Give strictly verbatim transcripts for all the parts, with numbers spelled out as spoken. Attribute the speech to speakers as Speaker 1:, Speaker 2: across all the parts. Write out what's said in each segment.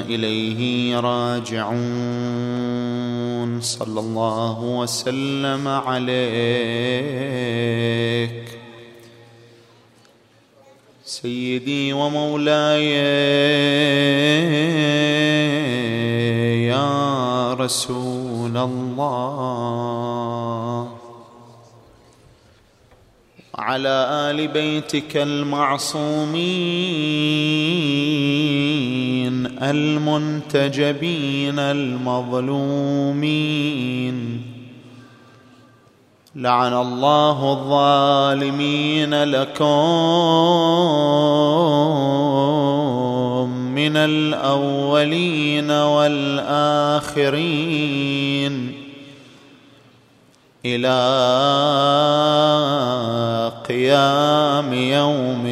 Speaker 1: إليه راجعون. صلى الله وسلم عليك سيدي ومولاي يا رسول الله، وعلى آل بيتك المعصومين المنتجبين المظلومين. لعن الله الظالمين لكم من الأولين والآخرين إلى قيام يوم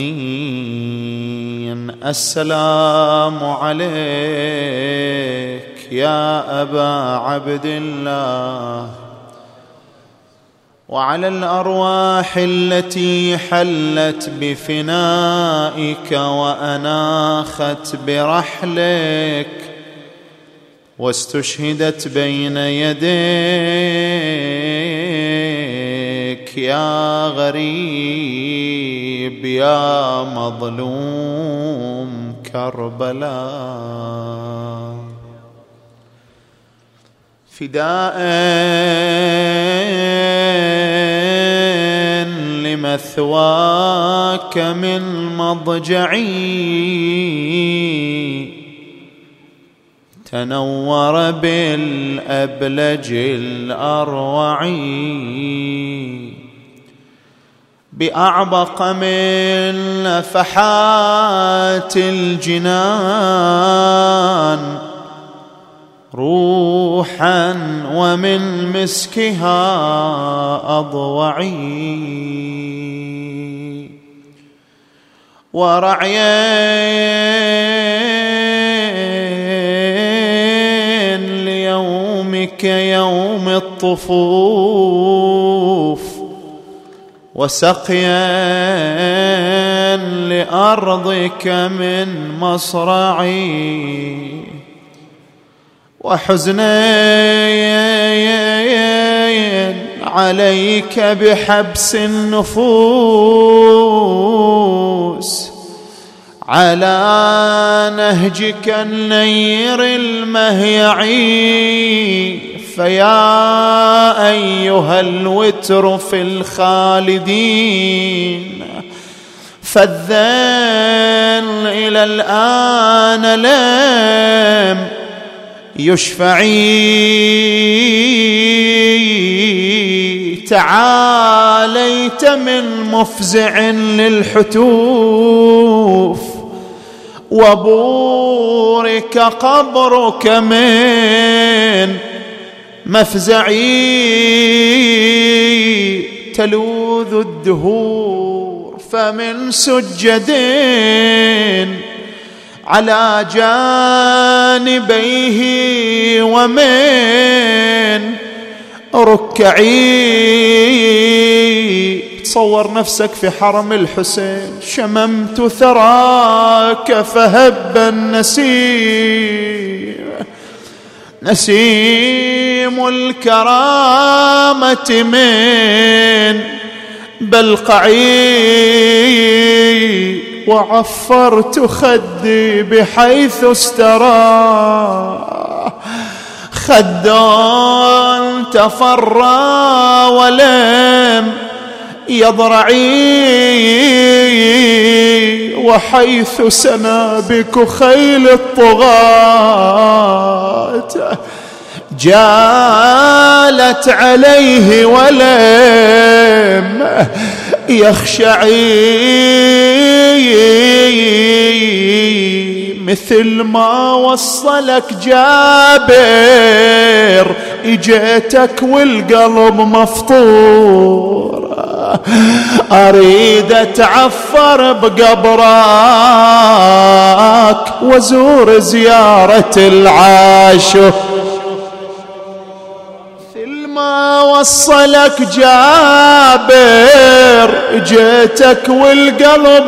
Speaker 1: الدين. السلام عليك يا أبا عبد الله، وعلى الأرواح التي حلت بفنائك وأناخت برحلك واستشهدت بين يديك يا غريب يا مظلوم كربلاء. فداء لمثواك من مضجعي، تنور بالأبلج الأروعي، بأعبق من نفحات الجنان روحا ومن مسكها أضوعي، ورعيا ليومك يوم الطفوف، وسقيا لأرضك من مصرعي، وحزنا عليك بحبس النفوس على نهجك النير المهيعي. فيا أيها الوتر في الخالدين فالذل إلى الآن لم يشفعي، تعاليت من مفزع للحتوف، وبورك قبرك من مفزعي، تلوذ الدهور فمن سجدين على جانبيه ومن ركعي. تصور نفسك في حرم الحسين، شممت ثراك فهب النسيم، نسيم الكرامة من بلقعي، وعفرت خدي بحيث استرى، خد تفرى ولم يضرعي، وحيث سنابك خيل الطغاة جالت عليه ولم يخشعي، مثل ما وصلك جابر اجيتك والقلب مفطور، اريد اتعفر بقبرك وزور زيارة العاشق. مثل ما وصلك جابر جيتك والقلب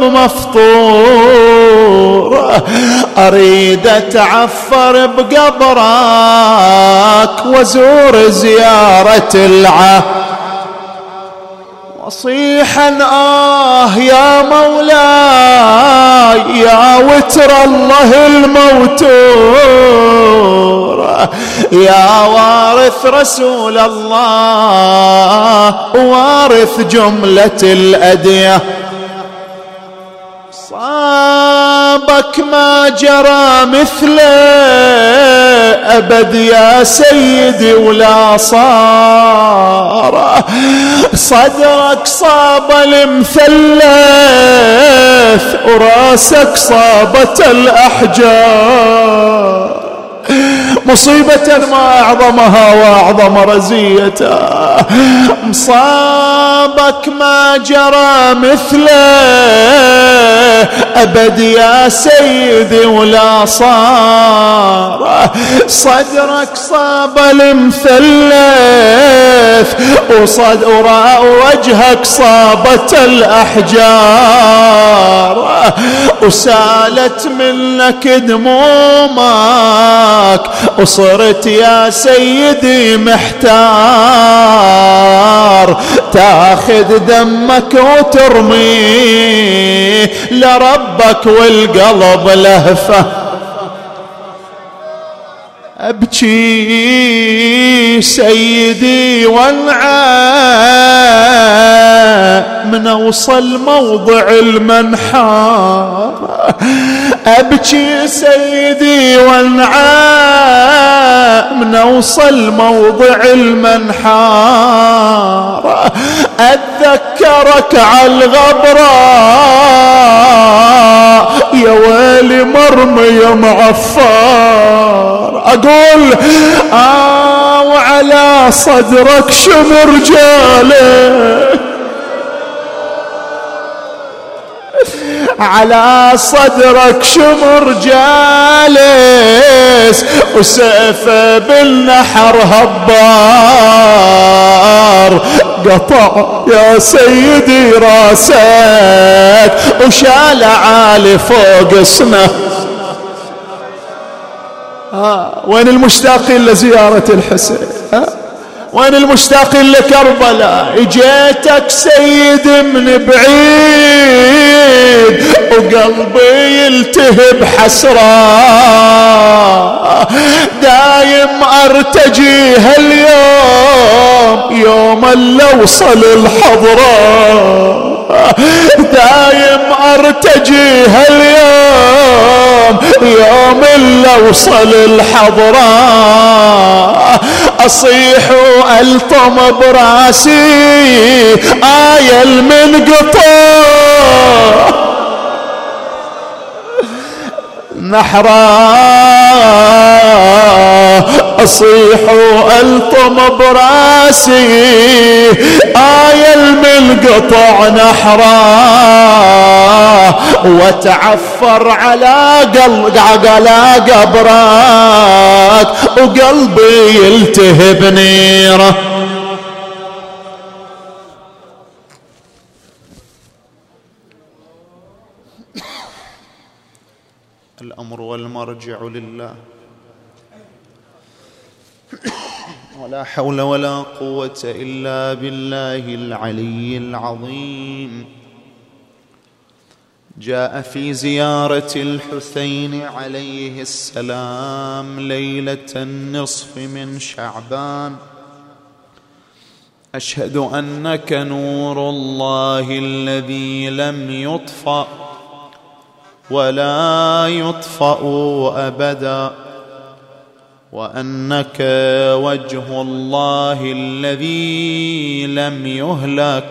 Speaker 1: مفطور، أريد أتعفر بقبرك وزور زيارة العهد، وصيحا آه يا مولاي يا وتر الله الموتور، يا وارث رسول الله وارث جملة الأدية، صابك ما جرى مثله أبد يا سيدي ولا صار، صدرك صاب المثلث وراسك صابت الأحجار، مصيبة ما أعظمها وأعظم رزيتها، مصابك ما جرى مثله أبد يا سيدي ولا صار، صدرك صاب المثلث وصدر وجهك صابت الأحجار، وسالت منك دمومك وصرت يا سيدي محتار، تاخذ دمك وترميه لربك والقلب لهفه، أبكي سيدي وانعى من أوصل موضع المنحار، أبكي سيدي وانعى من أوصل موضع المنحار، أتذكرك على الغبراء يا ويلي مرمي معفار، أقول آه وعلى صدرك شمر جاله، على صدرك شمر جالس وسيفه بالنحر هبار، قطع يا سيدي راسك وشال عالي فوق اسمه. آه وين المشتاقين لزيارة الحسين؟ آه وين المشتاقين لكربلاء؟ اجيتك سيد من بعيد وقلبي يلتهب حسرة، دايم ارتجي هاليوم يوم اللي اوصل الحضرة، دايم ارتجي هاليوم يوم اللي اوصل الحضرة، اصيح والطم براسي آية المنقطة، نحرا اصيح والطم براسي آية المنقطع نحرا، وتعفر على قلب على قبرك وقلبي يلتهب نيره. الأمر والمرجع لله، ولا حول ولا قوة إلا بالله العلي العظيم. جاء في زيارة الحسين عليه السلام ليلة النصف من شعبان، أشهد أنك نور الله الذي لم يطفأ ولا يطفأ أبدا، وأنك وجه الله الذي لم يهلك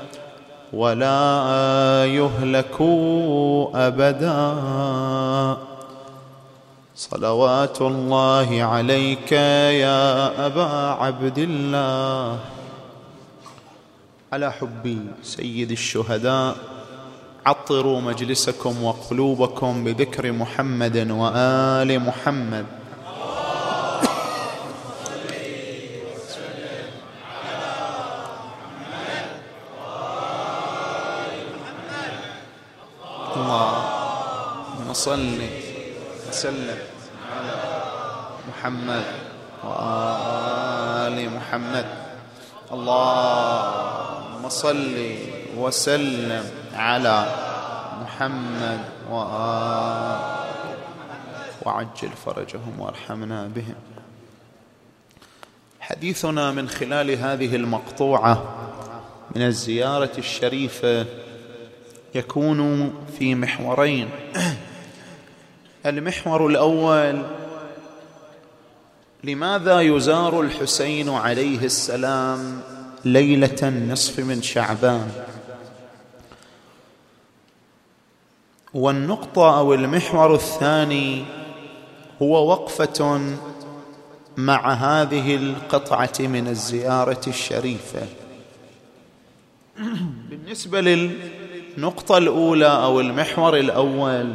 Speaker 1: ولا يهلك أبدا، صلوات الله عليك يا أبا عبد الله. على حب سيد الشهداء عطروا مجلسكم وقلوبكم بذكر محمد وآل محمد. صل وسلم على محمد وآل محمد. اللهم صل وسلم على محمد وآل وعجل فرجهم وارحمنا بهم. حديثنا من خلال هذه المقطوعة من الزيارة الشريفة يكون في محورين. المحور الأول: لماذا يزار الحسين عليه السلام ليلة النصف من شعبان؟ والنقطة أو المحور الثاني هو وقفة مع هذه القطعة من الزيارة الشريفة. بالنسبة للنقطة الأولى أو المحور الأول،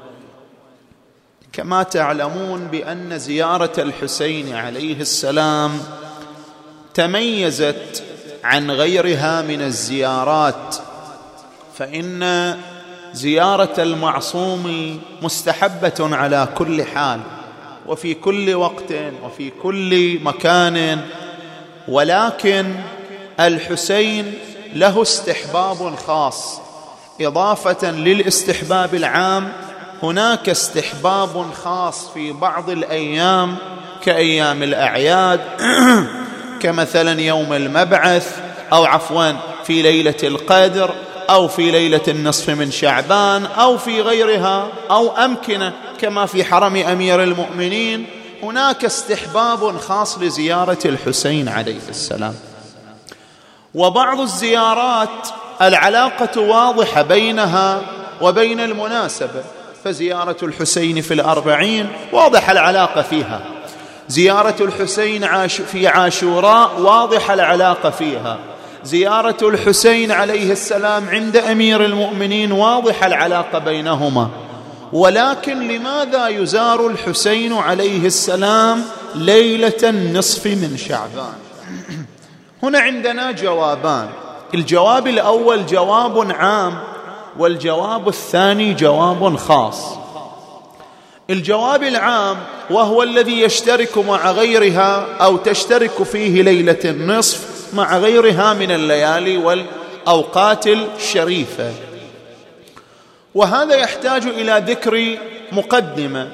Speaker 1: كما تعلمون بأن زيارة الحسين عليه السلام تميزت عن غيرها من الزيارات، فإن زيارة المعصوم مستحبة على كل حال وفي كل وقت وفي كل مكان، ولكن الحسين له استحباب خاص. إضافة للاستحباب العام هناك استحباب خاص في بعض الأيام كأيام الأعياد كمثلا يوم المبعث، أو عفوا في ليلة القدر، أو في ليلة النصف من شعبان، أو في غيرها، أو أمكنة كما في حرم أمير المؤمنين. هناك استحباب خاص لزيارة الحسين عليه السلام. وبعض الزيارات العلاقة واضحة بينها وبين المناسبة، فزيارة الحسين في الأربعين واضح العلاقة فيها، زيارة الحسين في عاشوراء واضح العلاقة فيها، زيارة الحسين عليه السلام عند أمير المؤمنين واضح العلاقة بينهما. ولكن لماذا يزار الحسين عليه السلام ليلة النصف من شعبان؟ هنا عندنا جوابان. الجواب الأول جواب عام، والجواب الثاني جواب خاص. الجواب العام وهو الذي يشترك مع غيرها أو تشترك فيه ليلة النصف مع غيرها من الليالي والأوقات الشريفة، وهذا يحتاج إلى ذكر مقدمة.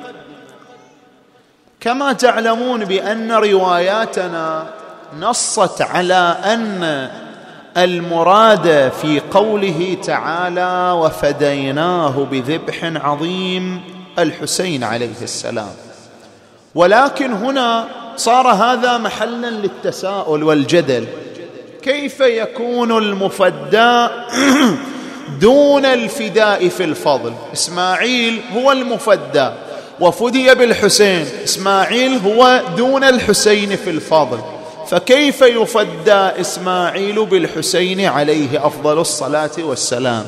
Speaker 1: كما تعلمون بأن رواياتنا نصت على أن المراد في قوله تعالى وفديناه بذبح عظيم الحسين عليه السلام، ولكن هنا صار هذا محلا للتساؤل والجدل: كيف يكون المفدى دون الفداء في الفضل؟ إسماعيل هو المفدى وفدي بالحسين، إسماعيل هو دون الحسين في الفضل، فكيف يفدى إسماعيل بالحسين عليه أفضل الصلاة والسلام؟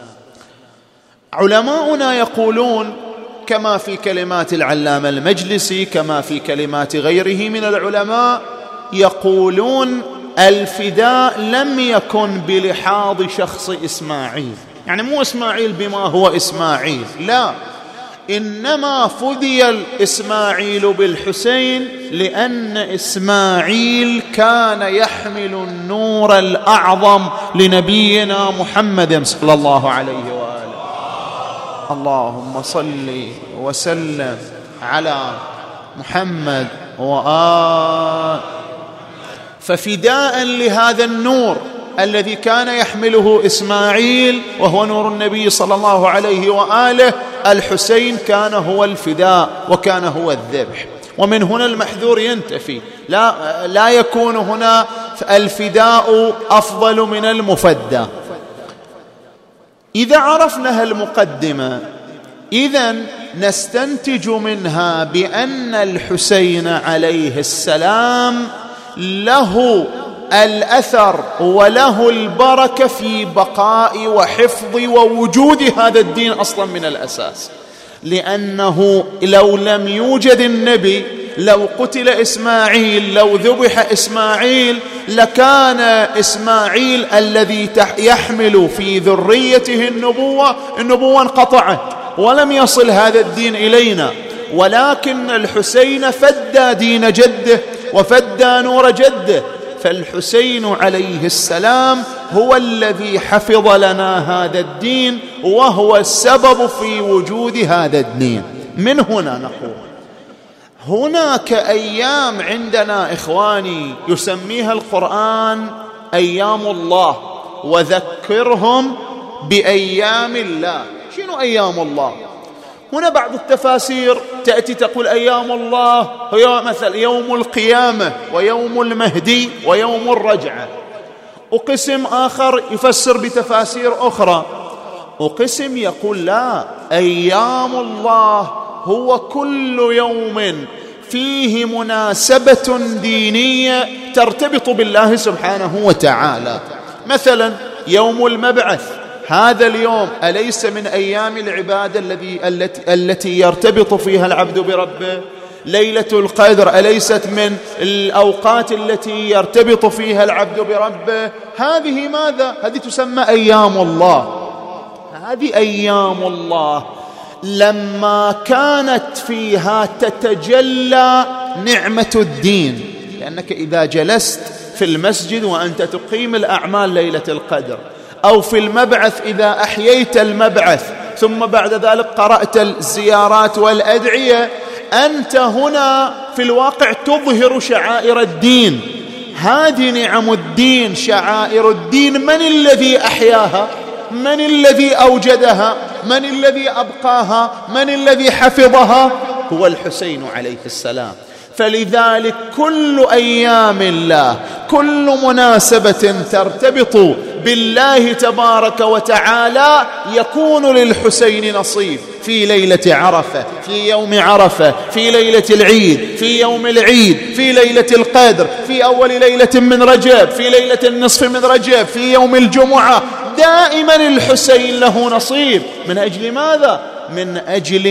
Speaker 1: علماؤنا يقولون كما في كلمات العلامة المجلسي كما في كلمات غيره من العلماء، يقولون الفداء لم يكن بلحاظ شخص إسماعيل، يعني مو إسماعيل بما هو إسماعيل، لا، إنما فدي الإسماعيل بالحسين لأن إسماعيل كان يحمل النور الأعظم لنبينا محمد صلى الله عليه وآله. اللهم صل وسلم على محمد وآل. ففداء لهذا النور الذي كان يحمله إسماعيل وهو نور النبي صلى الله عليه وآله، الحسين كان هو الفداء وكان هو الذبح. ومن هنا المحذور ينتفي، لا, لا يكون هنا الفداء أفضل من المفدى. إذا عرفنا المقدمة إذن نستنتج منها بأن الحسين عليه السلام له الأثر وله البركة في بقاء وحفظ ووجود هذا الدين أصلا من الأساس، لأنه لو لم يوجد النبي، لو قتل إسماعيل، لو ذبح إسماعيل، لكان إسماعيل الذي يحمل في ذريته النبوة النبوة انقطعت، ولم يصل هذا الدين إلينا، ولكن الحسين فدى دين جده وفدى نور جده، فالحسين عليه السلام هو الذي حفظ لنا هذا الدين وهو السبب في وجود هذا الدين. من هنا نقول هناك أيام عندنا إخواني يسميها القرآن أيام الله، وذكرهم بأيام الله. شنو أيام الله؟ هنا بعض التفاسير تأتي تقول أيام الله هي مثل يوم القيامة ويوم المهدي ويوم الرجعة، وقسم آخر يفسر بتفاسير أخرى، وقسم يقول لا، أيام الله هو كل يوم فيه مناسبة دينية ترتبط بالله سبحانه وتعالى. مثلا يوم المبعث، هذا اليوم أليس من أيام العبادة الذي التي التي يرتبط فيها العبد بربه؟ ليلة القدر أليست من الأوقات التي يرتبط فيها العبد بربه؟ هذه ماذا؟ هذه تسمى أيام الله. هذه أيام الله لما كانت فيها تتجلى نعمة الدين، لأنك إذا جلست في المسجد وأنت تقيم الأعمال ليلة القدر، أو في المبعث إذا أحييت المبعث ثم بعد ذلك قرأت الزيارات والأدعية، أنت هنا في الواقع تظهر شعائر الدين. هذه نعم الدين، شعائر الدين، من الذي أحياها؟ من الذي أوجدها؟ من الذي أبقاها؟ من الذي حفظها؟ هو الحسين عليه السلام. فلذلك كل أيام الله، كل مناسبة ترتبط بالله تبارك وتعالى يكون للحسين نصيب. في ليلة عرفة، في يوم عرفة، في ليلة العيد، في يوم العيد، في ليلة القدر، في أول ليلة من رجب، في ليلة النصف من رجب، في يوم الجمعة، دائما الحسين له نصيب. من أجل ماذا؟ من أجل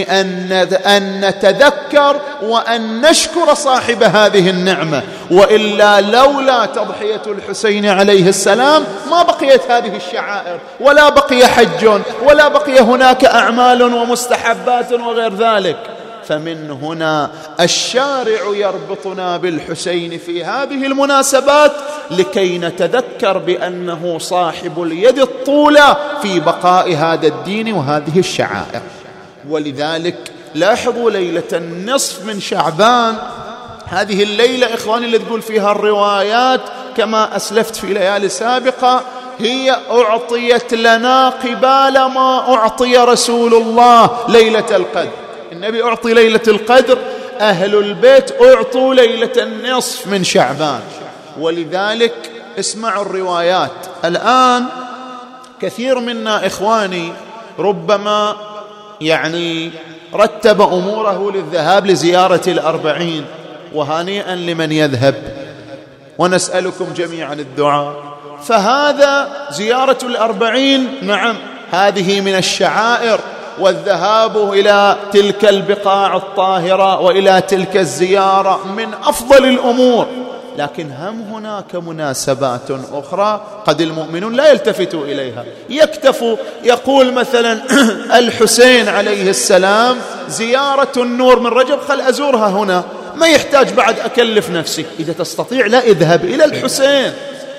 Speaker 1: أن نتذكر وأن نشكر صاحب هذه النعمة، وإلا لولا تضحية الحسين عليه السلام ما بقيت هذه الشعائر، ولا بقي حج، ولا بقي هناك أعمال ومستحبات وغير ذلك. فمن هنا الشارع يربطنا بالحسين في هذه المناسبات لكي نتذكر بأنه صاحب اليد الطولى في بقاء هذا الدين وهذه الشعائر. ولذلك لاحظوا ليلة النصف من شعبان، هذه الليلة إخواني اللي تقول فيها الروايات كما أسلفت في ليالي سابقة، هي أعطيت لنا قبال ما أعطي رسول الله ليلة القدر. النبي أعطي ليلة القدر، أهل البيت أعطوا ليلة النصف من شعبان. ولذلك اسمعوا الروايات. الآن كثير منا إخواني ربما يعني رتب أموره للذهاب لزيارة الأربعين، وهنيئا لمن يذهب، ونسألكم جميعا الدعاء. فهذا زيارة الأربعين، نعم هذه من الشعائر، والذهاب إلى تلك البقاع الطاهرة وإلى تلك الزيارة من أفضل الأمور، لكن هم هناك مناسبات أخرى قد المؤمنون لا يلتفتوا إليها، يكتفوا يقول مثلا الحسين عليه السلام زيارة النور من رجب، خل أزورها هنا، ما يحتاج بعد أكلف نفسي. إذا تستطيع لا اذهب إلى الحسين.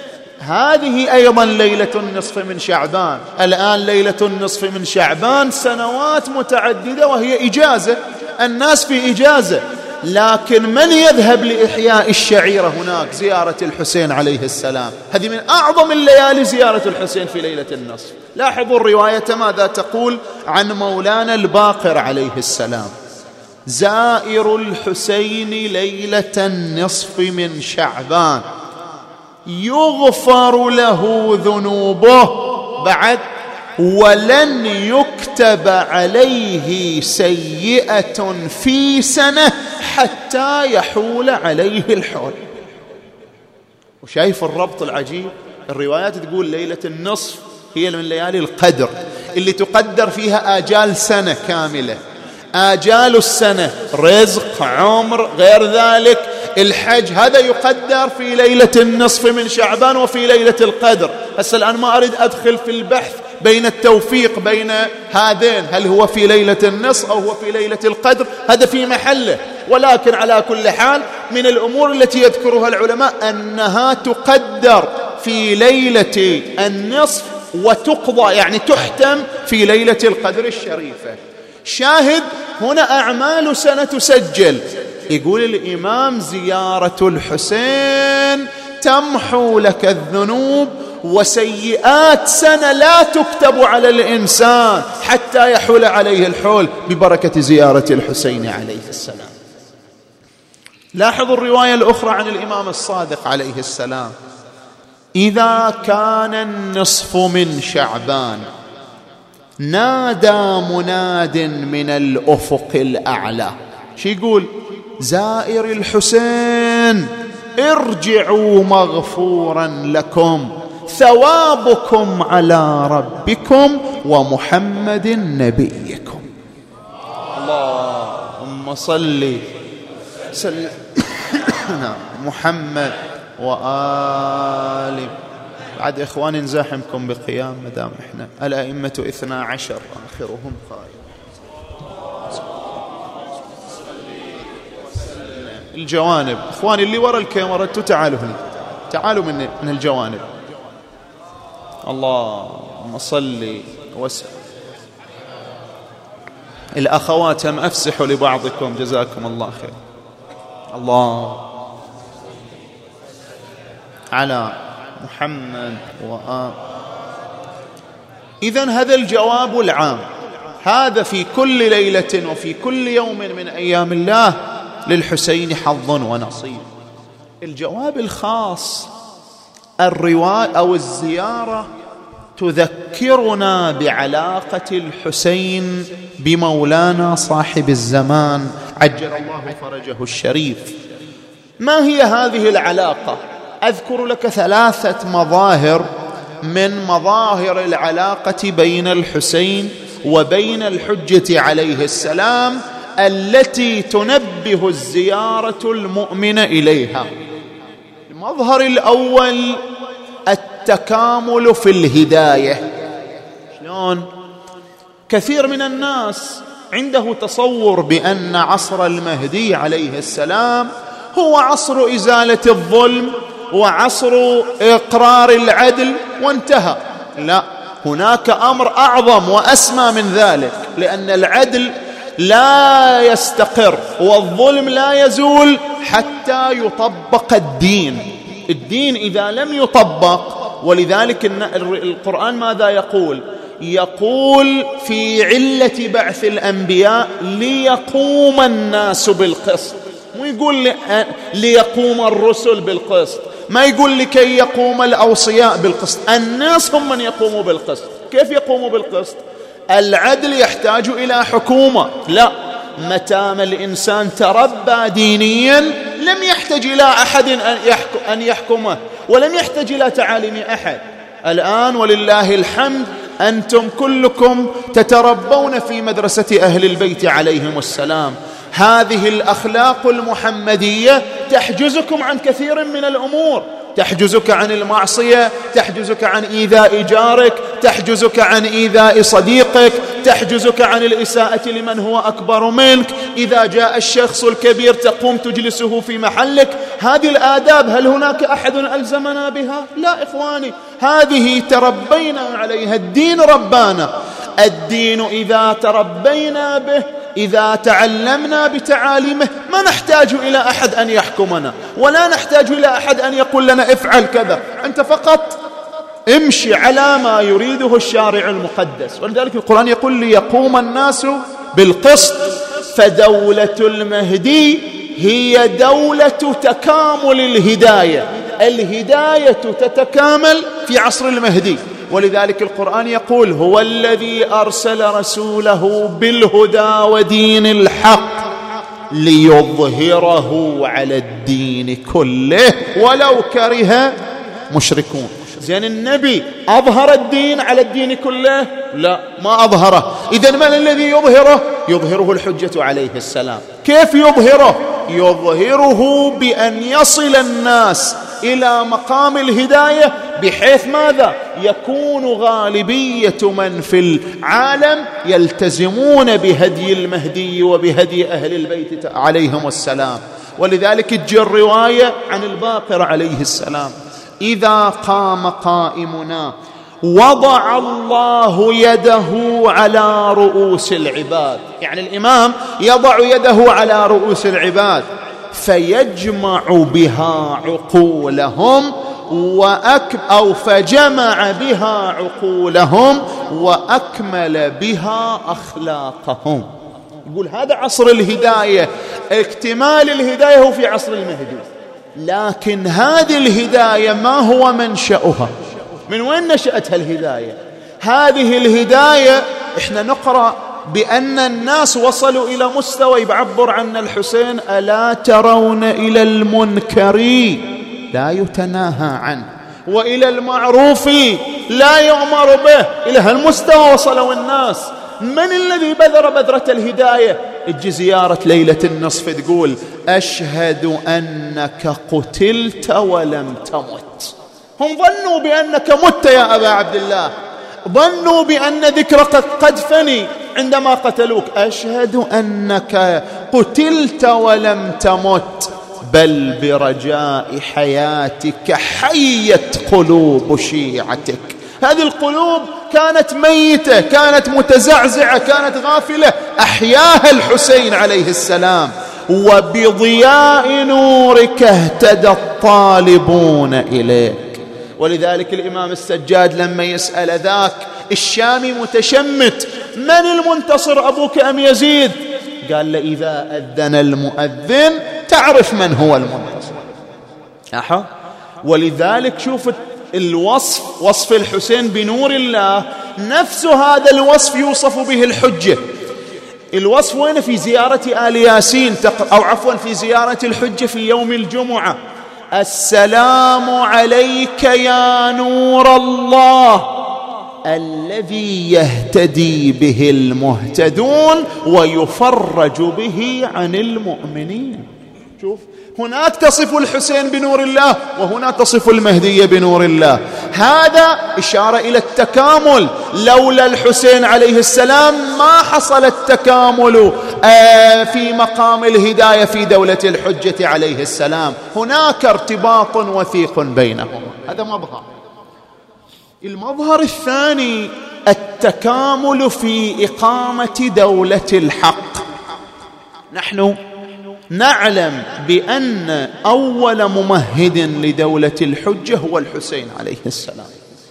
Speaker 1: هذه أيضا ليلة النصف من شعبان. الآن ليلة النصف من شعبان سنوات متعددة وهي إجازة، الناس في إجازة، لكن من يذهب لإحياء الشعيرة هناك؟ زيارة الحسين عليه السلام. هذه من أعظم الليالي زيارة الحسين في ليلة النصف. لاحظوا الرواية ماذا تقول عن مولانا الباقر عليه السلام: زائر الحسين ليلة النصف من شعبان يغفر له ذنوبه بعد ولن يكتب عليه سيئة في سنة حتى يحول عليه الحول. وشايف الربط العجيب؟ الروايات تقول ليلة النصف هي من ليالي القدر اللي تقدر فيها آجال سنة كاملة، آجال السنة، رزق، عمر، غير ذلك، الحج، هذا يقدر في ليلة النصف من شعبان وفي ليلة القدر. هسه الآن ما أريد أدخل في البحث بين التوفيق بين هذين، هل هو في ليلة النصف أو هو في ليلة القدر، هذا في محله. ولكن على كل حال من الأمور التي يذكرها العلماء أنها تقدر في ليلة النصف وتقضى يعني تحتم في ليلة القدر الشريفة. شاهد هنا أعمال سنة تسجل. يقول الإمام زيارة الحسين تمحو لك الذنوب وسيئات سنة لا تكتب على الإنسان حتى يحول عليه الحول ببركة زيارة الحسين عليه السلام. لاحظوا الرواية الأخرى عن الإمام الصادق عليه السلام: إذا كان النصف من شعبان نادى مناد من الأفق الأعلى. شو يقول؟ زائر الحسين ارجعوا مغفورا لكم، ثوابكم على ربكم ومحمد نبيكم. اللهم صل سلم محمد وآل. بعد إخواني نزاحمكم بقيام مدام إحنا الأئمة اثنا عشر آخرهم قائم. الجوانب إخواني اللي وراء الكاميرا تعالوا هنا، تعالوا من من الجوانب. اللهم صل وسلم. الأخوات هم أفسحوا لبعضكم جزاكم الله خير. الله على محمد وآل. إذن هذا الجواب العام، هذا في كل ليلة وفي كل يوم من أيام الله للحسين حظ ونصيب. الجواب الخاص، الرواية أو الزيارة تذكرنا بعلاقة الحسين بمولانا صاحب الزمان عجل الله فرجه الشريف. ما هي هذه العلاقة؟ أذكر لك ثلاثة مظاهر من مظاهر العلاقة بين الحسين وبين الحجة عليه السلام التي تنبه الزيارة المؤمن إليها. المظهر الأول التكامل في الهداية. شلون؟ كثير من الناس عنده تصور بأن عصر المهدي عليه السلام هو عصر إزالة الظلم وعصر إقرار العدل وانتهى. لا، هناك أمر أعظم وأسمى من ذلك، لأن العدل لا يستقر والظلم لا يزول حتى يطبق الدين. الدين إذا لم يطبق، ولذلك القرآن ماذا يقول؟ يقول في علة بعث الأنبياء ليقوم الناس بالقسط، مو يقول ليقوم الرسل بالقسط، ما يقول لكي يقوم الأوصياء بالقسط. الناس هم من يقوموا بالقسط. كيف يقوموا بالقسط؟ العدل يحتاج إلى حكومة. لا، متى ما الإنسان تربى دينيا لم يحتاج إلى أحد أن يحكمه ولم يحتاج إلى تعاليم أحد. الآن ولله الحمد أنتم كلكم تتربون في مدرسة أهل البيت عليهم السلام. هذه الأخلاق المحمدية تحجزكم عن كثير من الأمور، تحجزك عن المعصية، تحجزك عن إيذاء جارك، تحجزك عن إيذاء صديقك، تحجزك عن الإساءة لمن هو أكبر منك. إذا جاء الشخص الكبير تقوم تجلسه في محلك. هذه الآداب هل هناك أحد ألزمنا بها؟ لا إخواني، هذه تربينا عليها. الدين ربانا. الدين إذا تربينا به، إذا تعلمنا بتعاليمه، ما نحتاج إلى أحد أن يحكمنا ولا نحتاج إلى أحد أن يقول لنا افعل كذا. أنت فقط امشي على ما يريده الشارع المقدس. ولذلك القرآن يقول ليقوم الناس بالقسط. فدولة المهدي هي دولة تكامل الهداية. الهداية تتكامل في عصر المهدي. ولذلك القرآن يقول هو الذي أرسل رسوله بالهدى ودين الحق ليظهره على الدين كله ولو كره مشركون. زين النبي أظهر الدين على الدين كله؟ لا، ما أظهره. إذن من الذي يظهره؟ يظهره الحجة عليه السلام. كيف يظهره؟ يظهره بأن يصل الناس إلى مقام الهداية، بحيث ماذا؟ يكون غالبية من في العالم يلتزمون بهدي المهدي وبهدي أهل البيت عليهم السلام. ولذلك تجي الرواية عن الباقر عليه السلام: إذا قام قائمنا وضع الله يده على رؤوس العباد، يعني الإمام يضع يده على رؤوس العباد فيجمع بها عقولهم وأك أو فجمع بها عقولهم وأكمل بها أخلاقهم. يقول هذا عصر الهداية، اكتمال الهداية هو في عصر المهدي. لكن هذه الهداية ما هو منشأها؟ من وين نشأتها الهداية؟ هذه الهداية احنا نقرأ بأن الناس وصلوا إلى مستوى يعبر عن الحسين: ألا ترون إلى المنكر لا يتناهى عنه وإلى المعروف لا يؤمر به. إلى هالمستوى وصلوا الناس. من الذي بذر بذرة الهداية؟ اجي زيارة ليلة النصف تقول: أشهد أنك قتلت ولم تمت. هم ظنوا بأنك مت يا أبا عبد الله، ظنوا بأن ذكرك قد فني عندما قتلوك. أشهد أنك قتلت ولم تمت، بل برجاء حياتك حيت قلوب شيعتك. هذه القلوب كانت ميتة، كانت متزعزعة، كانت غافلة، أحياها الحسين عليه السلام. وبضياء نورك اهتدى الطالبون إليك. ولذلك الإمام السجاد لما يسأل ذاك الشامي متشمت: من المنتصر، أبوك أم يزيد؟ قال له: إذا أذن المؤذن تعرف من هو المنتصر. أحا. ولذلك شوف الوصف، وصف الحسين بنور الله، نفس هذا الوصف يوصف به الحجة. الوصف وين؟ في زيارة آل ياسين، أو عفوا في زيارة الحجة في يوم الجمعة: السلام عليك يا نور الله الذي يهتدي به المهتدون ويفرج به عن المؤمنين. شوف، هناك تصف الحسين بنور الله، وهنا تصف المهدي بنور الله. هذا إشارة إلى التكامل. لولا الحسين عليه السلام ما حصل التكامل في مقام الهداية في دولة الحجة عليه السلام. هناك ارتباط وثيق بينهم. هذا مظهر. المظهر الثاني التكامل في إقامة دولة الحق. نحن نعلم بأن أول ممهد لدولة الحجة هو الحسين عليه السلام،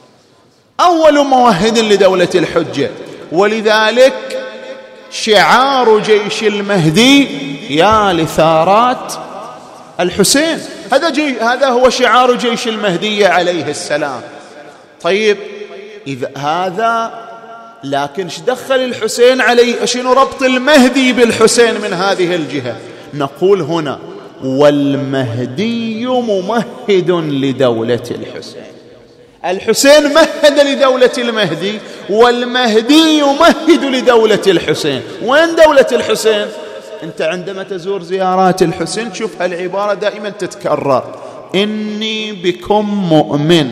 Speaker 1: أول ممهد لدولة الحجة. ولذلك شعار جيش المهدي: يا لثارات الحسين. هذا جي هذا هو شعار جيش المهدي عليه السلام. طيب، إذا هذا، لكن ايش دخل الحسين عليه؟ شنو ربط المهدي بالحسين من هذه الجهة؟ نقول هنا: والمهدي ممهد لدولة الحسين. الحسين مهد لدولة المهدي، والمهدي يمهد لدولة الحسين. وين دولة الحسين؟ أنت عندما تزور زيارات الحسين تشوف هالعبارة دائما تتكرر: إني بكم مؤمن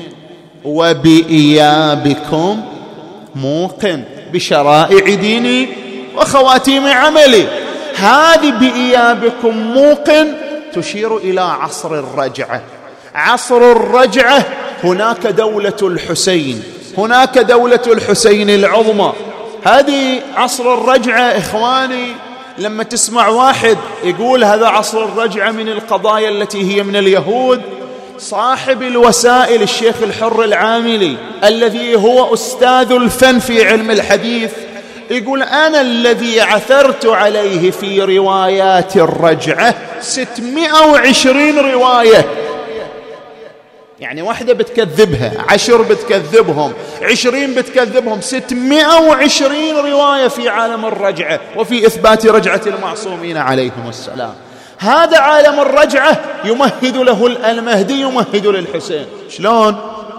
Speaker 1: وبإيابكم موقن بشرائع ديني وخواتيم عملي. هذه بإيابكم موقن تشير إلى عصر الرجعة. عصر الرجعة هناك دولة الحسين، هناك دولة الحسين العظمى. هذه عصر الرجعة. إخواني، لما تسمع واحد يقول هذا عصر الرجعة من القضايا التي هي من اليهود، صاحب الوسائل الشيخ الحر العاملي الذي هو أستاذ الفن في علم الحديث يقول: أنا الذي عثرت عليه في روايات الرجعة ستمائة وعشرين رواية. يعني واحدة بتكذبها، عشر بتكذبهم، عشرين بتكذبهم، ستمائة وعشرين رواية في عالم الرجعة وفي إثبات رجعة المعصومين عليهم السلام. هذا عالم الرجعة يمهد له المهدي، يمهد للحسين. شلون؟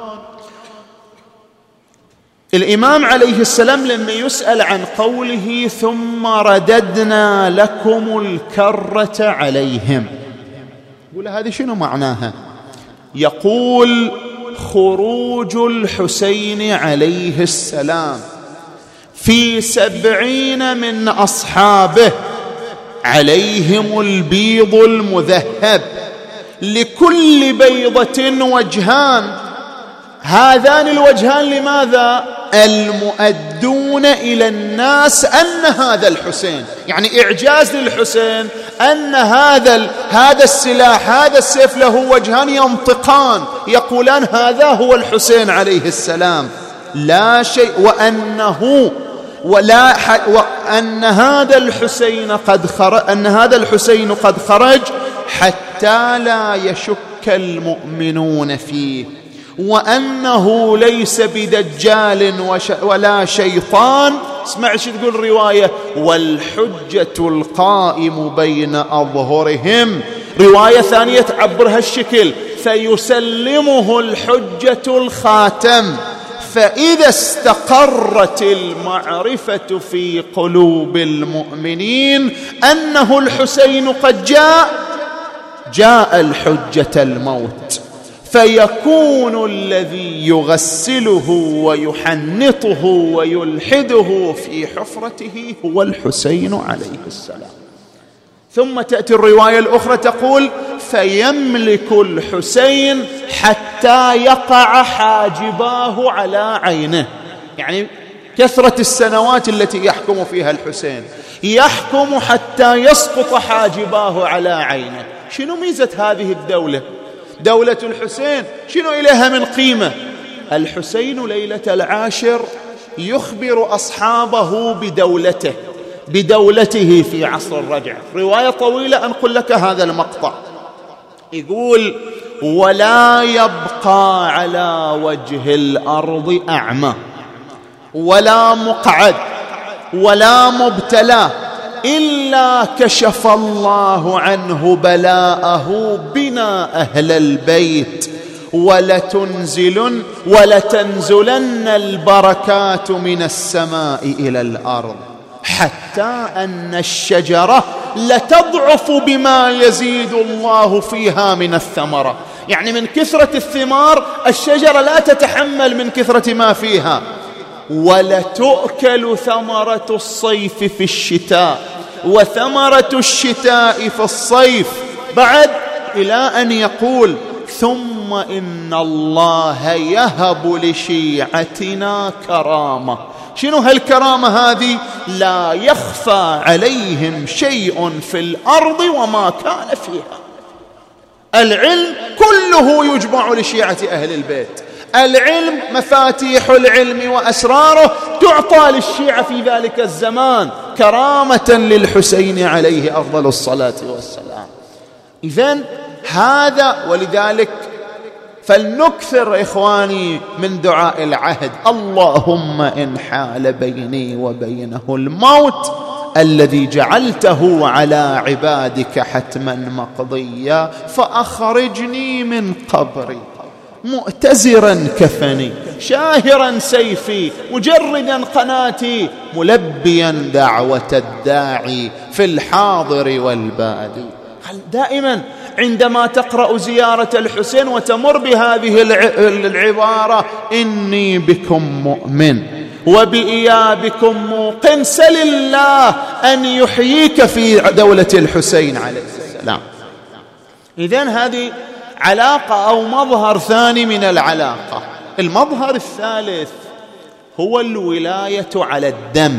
Speaker 1: الإمام عليه السلام لما يسأل عن قوله: ثم رددنا لكم الكرة عليهم، يقول هذه شنو معناها؟ يقول: خروج الحسين عليه السلام في سبعين من أصحابه عليهم البيض المذهب، لكل بيضة وجهان، هذان الوجهان لماذا؟ المؤدون إلى الناس أن هذا الحسين، يعني إعجاز للحسين أن هذا هذا السلاح، هذا السيف له وجهان ينطقان يقولان هذا هو الحسين عليه السلام، لا شيء، وأنه ولا وأن هذا الحسين قد خرج أن هذا الحسين قد خرج حتى لا يشك المؤمنون فيه، وأنه ليس بدجال ولا شيطان. اسمع شو تقول الرواية: والحجة القائم بين أظهرهم. رواية ثانية تعبر هالشكل: فيسلمه الحجة الخاتم. فإذا استقرت المعرفة في قلوب المؤمنين أنه الحسين قد جاء، جاء الحجة الموت، فيكون الذي يغسله ويحنطه ويلحده في حفرته هو الحسين عليه السلام. ثم تأتي الرواية الأخرى تقول: فيملك الحسين حتى يقع حاجباه على عينه، يعني كثرة السنوات التي يحكم فيها الحسين، يحكم حتى يسقط حاجباه على عينه. شنو ميزة هذه الدولة؟ دولة الحسين شنو إليها من قيمة؟ الحسين ليلة العاشر يخبر أصحابه بدولته بدولته في عصر الرجع. رواية طويلة أنقل لك هذا المقطع. يقول: ولا يبقى على وجه الأرض أعمى ولا مقعد ولا مبتلى إلا كشف الله عنه بلاءه بنا أهل البيت، ولتنزلن ولتنزلن البركات من السماء إلى الأرض، حتى أن الشجرة لتضعف بما يزيد الله فيها من الثمرة. يعني من كثرة الثمار الشجرة لا تتحمل من كثرة ما فيها. ولتؤكل ثمرة الصيف في الشتاء وثمرة الشتاء في الصيف، بعد إلى أن يقول: ثم إن الله يهب لشيعتنا كرامة. شنو هالكرامة هذه؟ لا يخفى عليهم شيء في الأرض وما كان فيها. العلم كله يجمع لشيعة أهل البيت، العلم مفاتيح العلم وأسراره تعطى للشيعة في ذلك الزمان كرامة للحسين عليه أفضل الصلاة والسلام. إذن هذا، ولذلك فلنكثر إخواني من دعاء العهد: اللهم إن حال بيني وبينه الموت الذي جعلته على عبادك حتما مقضيا فأخرجني من قبري مؤتزرا كفني شاهرا سيفي مجردا قناتي ملبيا دعوة الداعي في الحاضر والبادي. دائما عندما تقرأ زيارة الحسين وتمر بهذه العبارة: إني بكم مؤمن وبإيابكم موقن، سل الله أن يحييك في دولة الحسين عليه السلام. إذن هذه علاقة أو مظهر ثاني من العلاقة. المظهر الثالث هو الولاية على الدم.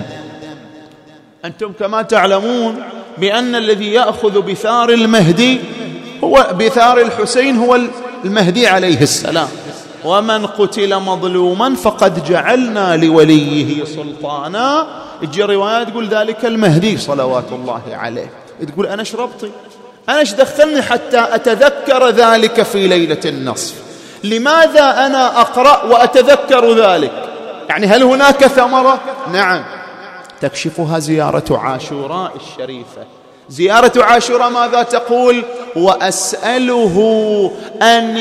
Speaker 1: أنتم كما تعلمون بأن الذي يأخذ بثار المهدي هو بثار الحسين هو المهدي عليه السلام، ومن قتل مظلوما فقد جعلنا لوليه سلطانا. تجي رواية تقول ذلك المهدي صلوات الله عليه. تقول أنا شربطي، أنا ايش دخلني حتى أتذكر ذلك في ليلة النصف؟ لماذا أنا أقرأ وأتذكر ذلك؟ يعني هل هناك ثمرة؟ نعم، تكشفها زيارة عاشوراء الشريفة. زيارة عاشوراء ماذا تقول؟ وأسأله أن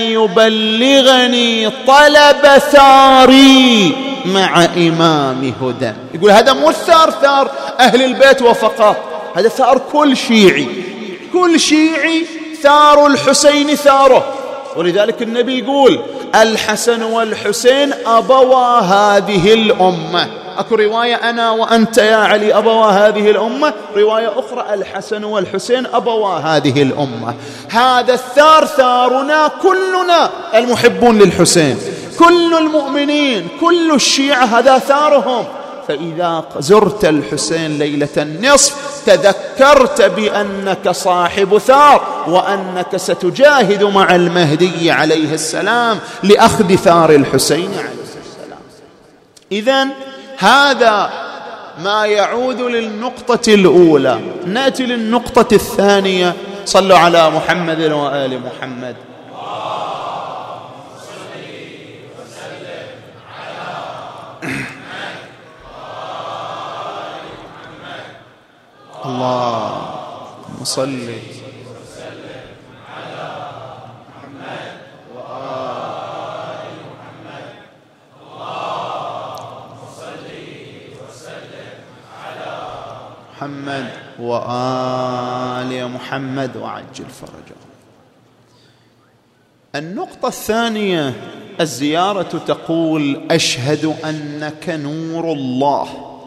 Speaker 1: يبلغني طلب ثاري مع إمام هدى. يقول هذا مو الثار ثار أهل البيت وفقط، هذا ثار كل شيعي، كل شيعي ثار الحسين ثاره. ولذلك النبي يقول الحسن والحسين أبوا هذه الأمة. أكو رواية أنا وأنت يا علي أبوا هذه الأمة، رواية أخرى الحسن والحسين أبوا هذه الأمة. هذا الثار ثارنا كلنا المحبون للحسين، كل المؤمنين، كل الشيعة هذا ثارهم. فإذا زرت الحسين ليلة النصف تذكرت بأنك صاحب ثار، وأنك ستجاهد مع المهدي عليه السلام لأخذ ثار الحسين عليه السلام. إذن هذا ما يعود للنقطة الأولى. نأتي للنقطة الثانية. صلوا على محمد وآل محمد. اللهم صل وسلم على محمد وآل محمد. اللهم صل وسلم على محمد وآل محمد وعجل فرجه. النقطة الثانية، الزيارة تقول أشهد أنك نور الله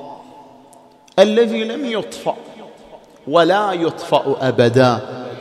Speaker 1: الذي لم يطفأ ولا يطفأ أبدا،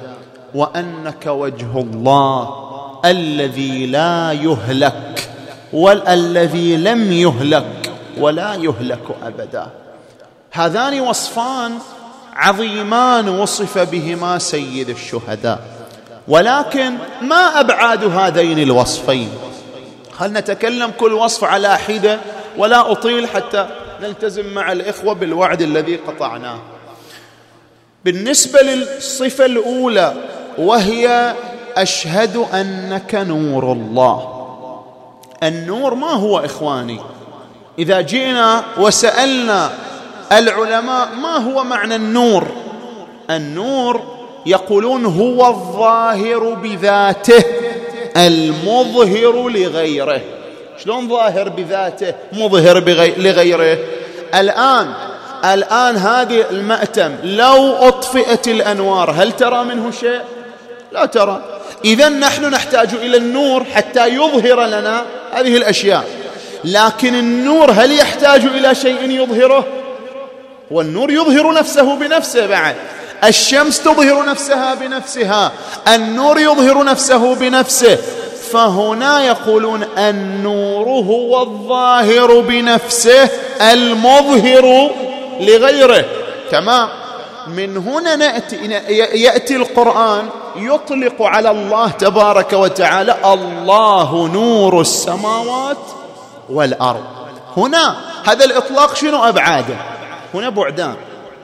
Speaker 1: وأنك وجه الله الذي لا يهلك والذي لم يهلك ولا يهلك أبدا. هذان وصفان عظيمان وصف بهما سيد الشهداء، ولكن ما أبعاد هذين الوصفين؟ هل نتكلم كل وصف على حدة ولا أطيل حتى نلتزم مع الإخوة بالوعد الذي قطعناه. بالنسبة للصفة الأولى وهي أشهد أنك نور الله. النور ما هو إخواني؟ إذا جئنا وسألنا العلماء ما هو معنى النور، النور يقولون هو الظاهر بذاته المظهر لغيره. شلون ظاهر بذاته مظهر لغيره؟ الآن الآن هذه المأتم لو أطفئت الأنوار هل ترى منه شيء؟ لا ترى. إذن نحن نحتاج إلى النور حتى يظهر لنا هذه الأشياء، لكن النور هل يحتاج إلى شيء يظهره؟ والنور يظهر نفسه بنفسه. بعد الشمس تظهر نفسها بنفسها، النور يظهر نفسه بنفسه. فهنا يقولون النور هو الظاهر بنفسه المظهر لغيره. تمام. من هنا نأتي يأتي القرآن يطلق على الله تبارك وتعالى الله نور السماوات والأرض. هنا هذا الإطلاق شنو أبعاده؟ هنا بعدان.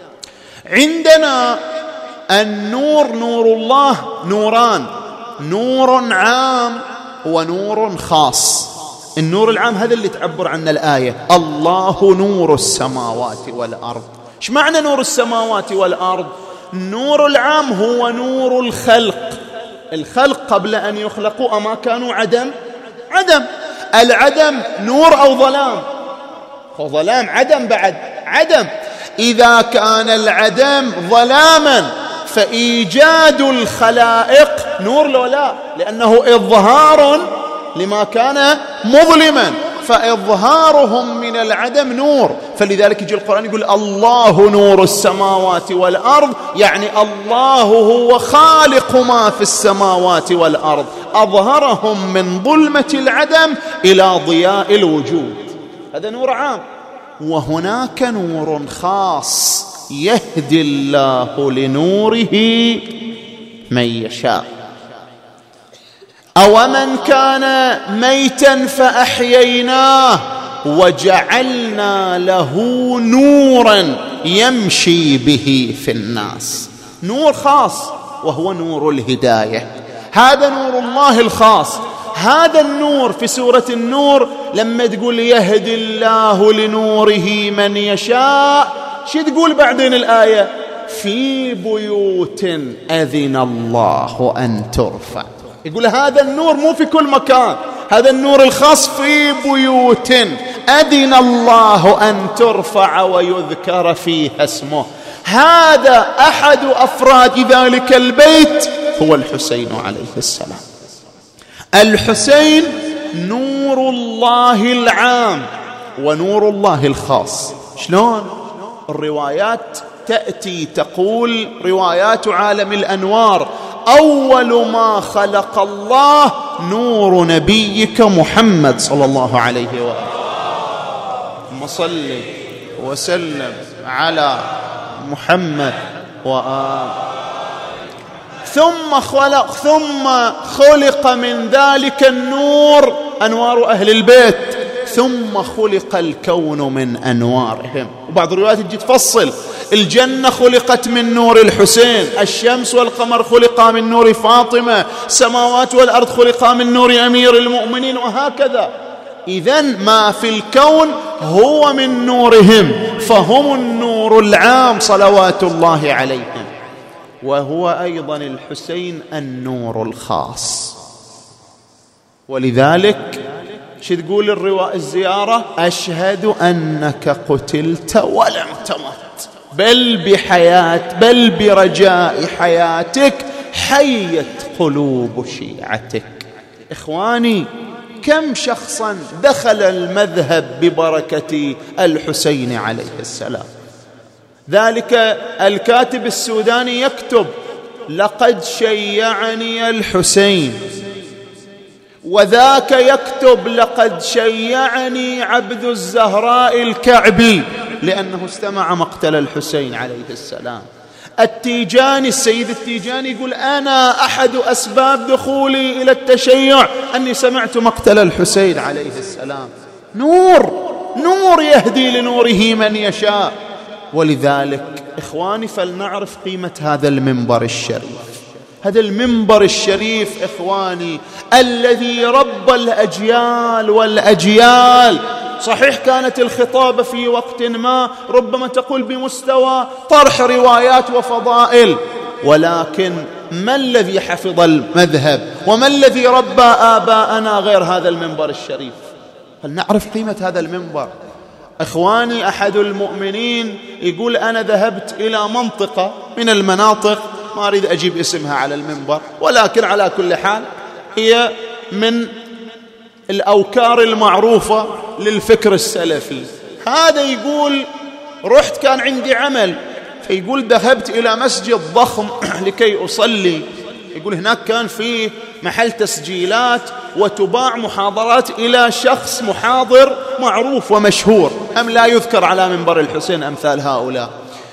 Speaker 1: عندنا النور نور الله نوران، نور عام ونور خاص. النور العام هذا اللي تعبر عنه الآية الله نور السماوات والأرض. ايش معنى نور السماوات والأرض؟ النور العام هو نور الخلق. الخلق قبل أن يخلقوا أما كانوا عدم؟ عدم. العدم نور أو ظلام؟ ظلام. عدم بعد عدم. إذا كان العدم ظلاما فإيجاد الخلائق نور لو لا، لأنه إظهار لما كان مظلما، فإظهارهم من العدم نور. فلذلك يجي القرآن يقول الله نور السماوات والأرض، يعني الله هو خالق ما في السماوات والأرض، أظهرهم من ظلمة العدم إلى ضياء الوجود. هذا نور عام. وهناك نور خاص يهدي الله لنوره من يشاء. أومن كان ميتا فأحييناه وجعلنا له نورا يمشي به في الناس. نور خاص وهو نور الهداية، هذا نور الله الخاص. هذا النور في سورة النور لما تقول يهدي الله لنوره من يشاء، شو تقول بعدين الآية؟ في بيوت أذن الله أن ترفع. يقول هذا النور مو في كل مكان، هذا النور الخاص في بيوت أذن الله أن ترفع ويذكر فيها اسمه. هذا أحد أفراد ذلك البيت هو الحسين عليه السلام. الحسين نور الله العام ونور الله الخاص. شلون؟ الروايات تأتي تقول روايات عالم الأنوار: أول ما خلق الله نور نبيك محمد صلى الله عليه وآله. صل وسلم على محمد وآله. ثم خلق ثم خلق من ذلك النور أنوار أهل البيت، ثم خلق الكون من أنوارهم. وبعض الروايات تجي تفصل: الجنة خلقت من نور الحسين، الشمس والقمر خلقا من نور فاطمة، السماوات والأرض خلقا من نور أمير المؤمنين، وهكذا. إذن ما في الكون هو من نورهم، فهم النور العام صلوات الله عليهم. وهو أيضا الحسين النور الخاص. ولذلك شو تقول الرواء الزيارة؟ أشهد أنك قتلت ولم تمت، بل بحياة بل برجاء حياتك حيت قلوب شيعتك. إخواني، كم شخصا دخل المذهب ببركة الحسين عليه السلام. ذلك الكاتب السوداني يكتب: لقد شيعني الحسين، وذاك يكتب: لقد شيعني عبد الزهراء الكعبي، لأنه استمع مقتل الحسين عليه السلام. التيجاني السيد التيجاني يقول: أنا أحد أسباب دخولي إلى التشيع أني سمعت مقتل الحسين عليه السلام. نور نور يهدي لنوره من يشاء. ولذلك إخواني فلنعرف قيمة هذا المنبر الشريف. هذا المنبر الشريف إخواني الذي ربى الأجيال والأجيال. صحيح كانت الخطابة في وقت ما ربما تقول بمستوى طرح روايات وفضائل، ولكن ما الذي حفظ المذهب وما الذي ربى آباءنا غير هذا المنبر الشريف؟ فلنعرف قيمة هذا المنبر. إخواني، أحد المؤمنين يقول: أنا ذهبت إلى منطقة من المناطق، ما أريد أجيب اسمها على المنبر، ولكن على كل حال هي من الأوكار المعروفة للفكر السلفي. هذا يقول: رحت كان عندي عمل، فيقول ذهبت إلى مسجد ضخم لكي أصلي. يقول هناك كان فيه محل تسجيلات وتباع محاضرات إلى شخص محاضر معروف ومشهور، أم لا يذكر على منبر الحسين أمثال هؤلاء.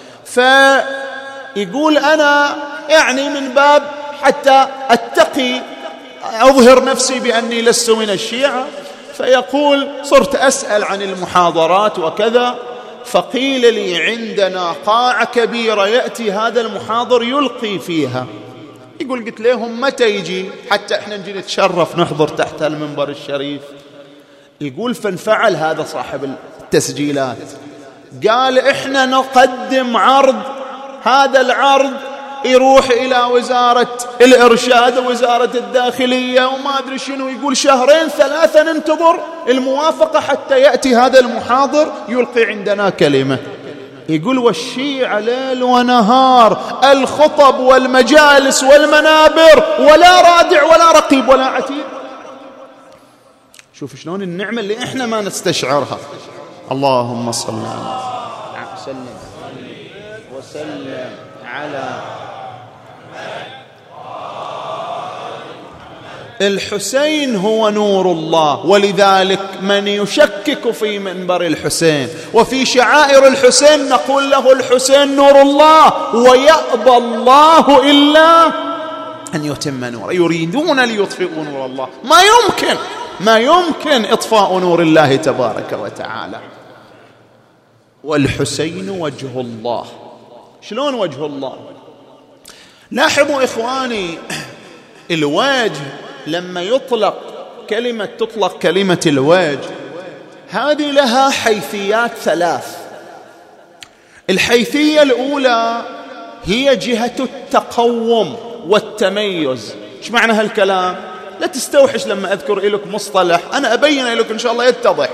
Speaker 1: فيقول أنا يعني من باب حتى أتقي أظهر نفسي بأني لست من الشيعة، فيقول: صرت أسأل عن المحاضرات وكذا، فقيل لي عندنا قاعة كبيرة يأتي هذا المحاضر يلقي فيها. يقول: قلت لهم متى يجي حتى احنا نجي نتشرف نحضر تحت المنبر الشريف؟ يقول: فانفعل هذا صاحب التسجيلات، قال: احنا نقدم عرض، هذا العرض يروح إلى وزارة الإرشاد ووزارة الداخلية وما أدري شنو. يقول: شهرين ثلاثة ننتظر الموافقة حتى يأتي هذا المحاضر يلقي عندنا كلمة. يقول: والشيعة ليل ونهار، الخطب والمجالس والمنابر، ولا رادع ولا رقيب ولا عتيد. شوف شلون النعمة اللي احنا ما نستشعرها. اللهم صل وسلم وسلم على الحسين. هو نور الله. ولذلك من يشكك في منبر الحسين وفي شعائر الحسين نقول له: الحسين نور الله، ويأبى الله إلا أن يتم نوره. يريدون ليطفئوا نور الله، ما يمكن ما يمكن إطفاء نور الله تبارك وتعالى. والحسين وجه الله. شلون وجه الله؟ لاحظوا إخواني، الوجه لما يطلق كلمة تطلق كلمة الوجه هذه لها حيثيات ثلاث. الحيثية الأولى هي جهة التقوم والتميز. ايش معنى هالكلام؟ لا تستوحش لما أذكر لك مصطلح، أنا أبين لك إن شاء الله يتضح.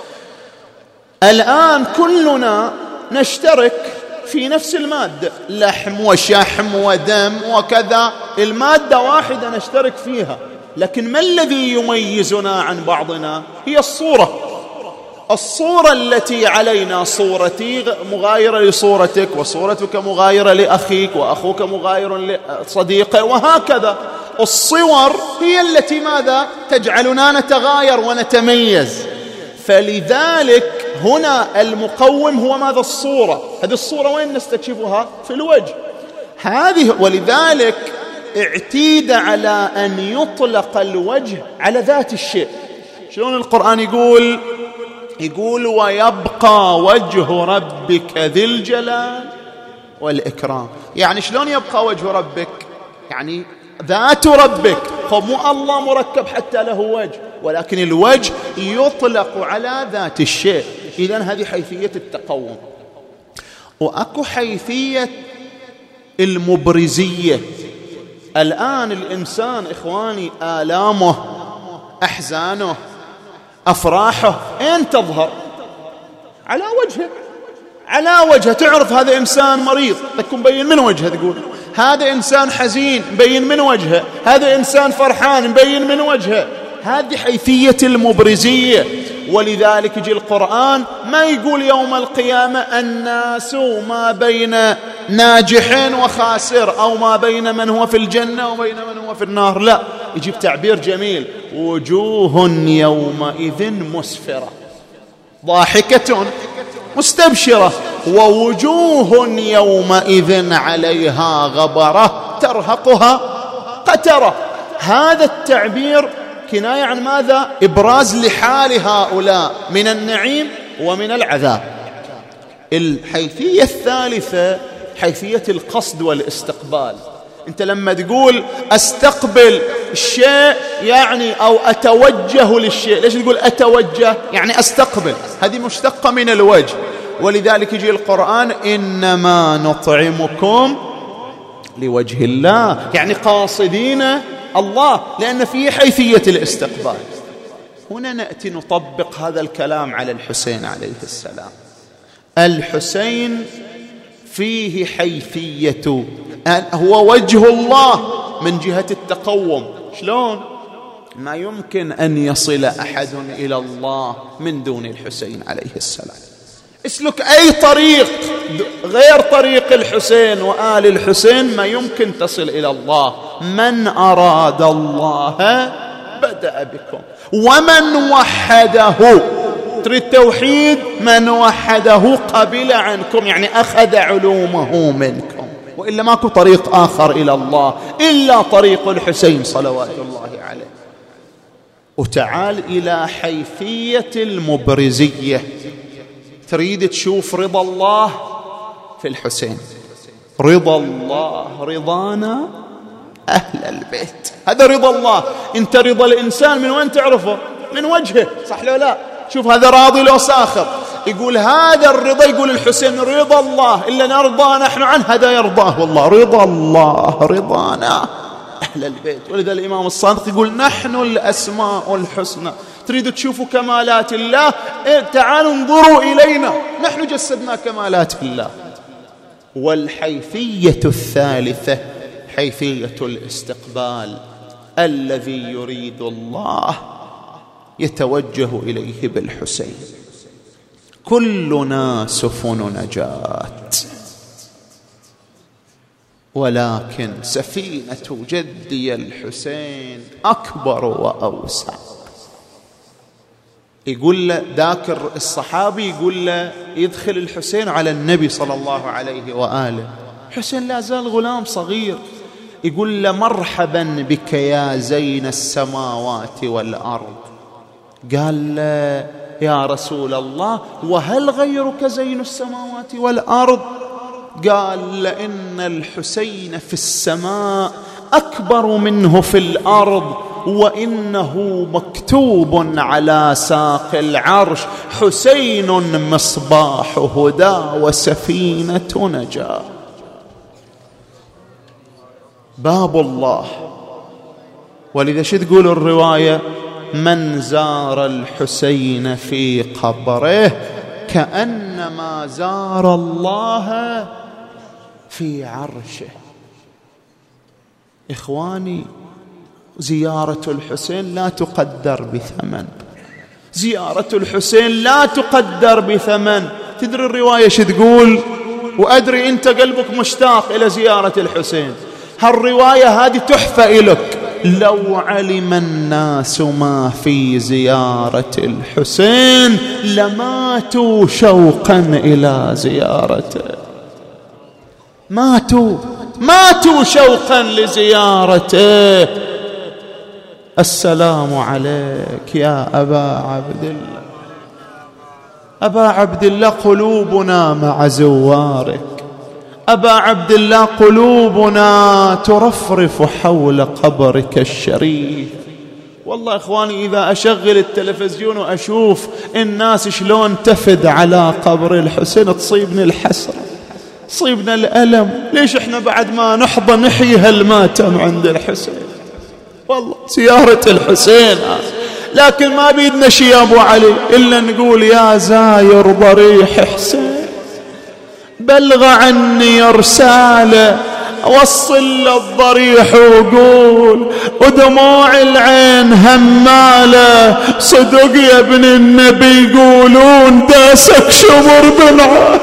Speaker 1: الآن كلنا نشترك في نفس المادة، لحم وشحم ودم وكذا، المادة واحدة نشترك فيها، لكن ما الذي يميزنا عن بعضنا؟ هي الصورة. الصورة التي علينا، صورتي مغايرة لصورتك، وصورتك مغايرة لأخيك، وأخوك مغاير لصديقه، وهكذا. الصور هي التي ماذا؟ تجعلنا نتغاير ونتميز. فلذلك هنا المقوم هو ماذا؟ الصورة. هذه الصورة وين نستكشفها؟ في الوجه هذه. ولذلك اعتيد على أن يطلق الوجه على ذات الشيء. شلون القرآن يقول؟ يقول ويبقى وجه ربك ذي الجلال والإكرام. يعني شلون يبقى وجه ربك؟ يعني ذات ربك. مو الله مركب حتى له وجه، ولكن الوجه يطلق على ذات الشيء. إذن هذه حيثية التقوم. وأكو حيثية المبرزية. الآن الإنسان إخواني آلامه، أحزانه، أفراحه أين تظهر؟ على وجهه، على وجهه. تعرف هذا إنسان مريض، تكون مبين من وجهه. تقول هذا إنسان حزين، مبين من وجهه. هذا إنسان فرحان، مبين من وجهه. هذه حيثية المبرزية. ولذلك يجي القرآن ما يقول يوم القيامة الناس ما بين ناجح وخاسر، أو ما بين من هو في الجنة وبين من هو في النار. لا، يجيب تعبير جميل: وجوه يومئذ مسفرة ضاحكة مستبشرة، ووجوه يومئذ عليها غبرة ترهقها قترة. هذا التعبير كناية عن ماذا؟ إبراز لحال هؤلاء من النعيم ومن العذاب. الحيثية الثالثة حيثية القصد والاستقبال. أنت لما تقول أستقبل الشيء يعني أو أتوجه للشيء، ليش تقول أتوجه؟ يعني أستقبل، هذه مشتقة من الوجه. ولذلك يجي القرآن إنما نطعمكم لوجه الله، يعني قاصدين الله، لأن فيه حيثية الاستقبال. هنا نأتي نطبق هذا الكلام على الحسين عليه السلام. الحسين فيه حيثية، هو وجه الله من جهة التقوم. شلون؟ ما يمكن أن يصل أحد إلى الله من دون الحسين عليه السلام. اسلك أي طريق غير طريق الحسين وآل الحسين ما يمكن تصل إلى الله. من أراد الله بدأ بكم، ومن وحده، تريد توحيد، من وحده قبل عنكم، يعني أخذ علومه منكم. وإلا ماكو طريق آخر إلى الله إلا طريق الحسين صلوات الله عليه. وتعال إلى حيثية المبرزية. تريد تشوف رضا الله في الحسين. رضا الله رضانا أهل البيت، هذا رضا الله. انت رضا الإنسان من وين تعرفه؟ من وجهه، صح لو لا؟ شوف هذا راضي لو ساخر. يقول هذا الرضا، يقول الحسين رضا الله إلا نرضى نحن عنه، هذا يرضاه والله. رضا الله رضانا أهل البيت. ولذا الإمام الصادق يقول نحن الأسماء الحسنى. تريد تشوفوا كمالات الله؟ إيه تعالوا انظروا إلينا، نحن جسدنا كمالات الله. والحيثية الثالثة حيثية الاستقبال. الذي يريد الله يتوجه إليه بالحسين. كلنا سفن نجاة، ولكن سفينة جدي الحسين أكبر وأوسع. يقول له ذاك الصحابي، يقول له يدخل الحسين على النبي صلى الله عليه وآله. حسين لا زال غلام صغير. يقول له مرحبا بك يا زين السماوات والأرض. قال له يا رسول الله وهل غيرك زين السماوات والأرض؟ قال لأن الحسين في السماء أكبر منه في الأرض، وإنه مكتوب على ساق العرش حسين مصباح هدى وسفينة نجاة. باب الله. ولذا شو تقول الرواية؟ من زار الحسين في قبره كأنما زار الله في عرشه. إخواني زيارة الحسين لا تقدر بثمن، زيارة الحسين لا تقدر بثمن. تدري الرواية شو تقول؟ وأدري أنت قلبك مشتاق إلى زيارة الحسين. هالرواية هذه تحفة إلك: لو علم الناس ما في زيارة الحسين لماتوا شوقا إلى زيارته. ماتوا ماتوا شوقا لزيارته. السلام عليك يا أبا عبد الله. أبا عبد الله قلوبنا مع زوارك، أبا عبد الله قلوبنا ترفرف حول قبرك الشريف. والله إخواني إذا أشغل التلفزيون وأشوف الناس شلون تفد على قبر الحسين تصيبني الحسرة، تصيبنا الألم. ليش إحنا بعد ما نحظى نحيي هالماتم عند الحسين؟ والله زيارة الحسين، لكن ما بيدنا شي يا أبو علي إلا نقول: يا زاير ضريح حسين بلغ عني رسالة، وصل الضريح وقول ودموع العين همالة، صدق يا ابن النبي يقولون داسك شمر بنعه.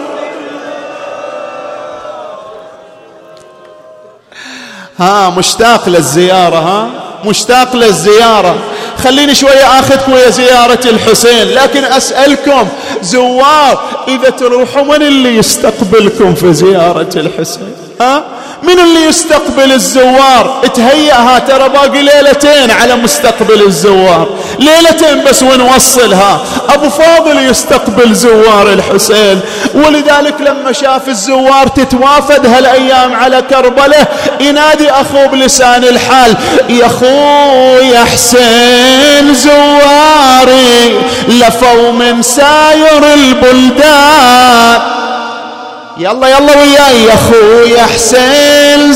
Speaker 1: ها مشتاق للزيارة؟ ها مشتاق للزيارة؟ خليني شوية آخذكم ويا زيارة الحسين. لكن أسألكم زوار، إذا تروحوا من اللي يستقبلكم في زيارة الحسين؟ ها من اللي يستقبل الزوار؟ تهيئها، ترى باقي ليلتين على مستقبل الزوار، ليلتين بس ونوصلها. أبو فاضل يستقبل زوار الحسين، ولذلك لما شاف الزوار تتوافد هالأيام على كربلة ينادي أخوه بلسان الحال: يا أخوي حسين زواري لفوا من ساير البلدان. يلا يلا وياي: يا أخوي حسين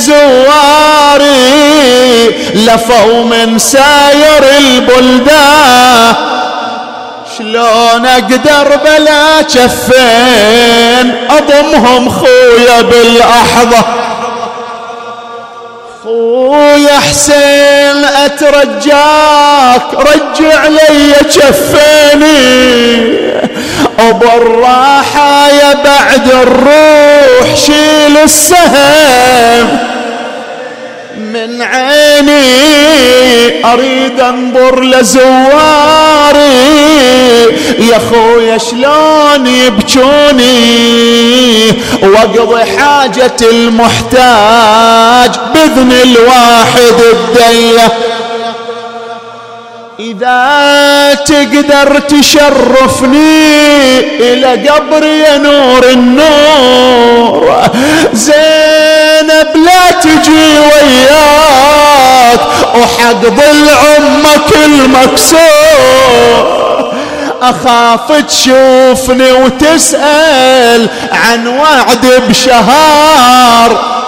Speaker 1: زواري لفوا من ساير البلدان، شلون أقدر بلا جفين أضمهم خويا بالأحظة. خويا حسين أترجاك رجع لي جفيني، وبالراحة يا بعد الروح شيل السهم من عيني، أريد أنظر لزواري يا خويا شلون يبكوني، واقضي حاجة المحتاج بإذن الواحد الدية. إذا تقدر تشرفني إلى قبري يا نور النور، زينب لا تجي وياك وحق ضل عمك المكسور، أخاف تشوفني وتسأل عن وعد بشهر